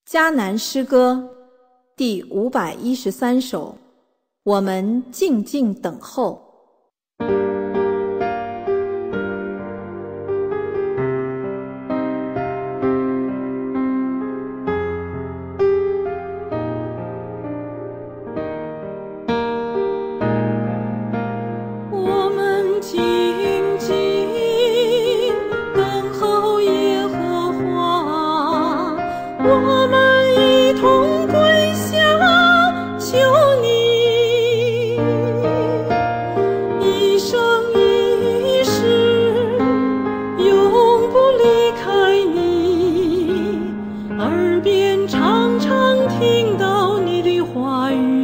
迦南诗歌第513首，我们静静等候。 我们静静等候耶和华，我们一同归向求你，一生一世永不离开你，耳边常常听到你的话语。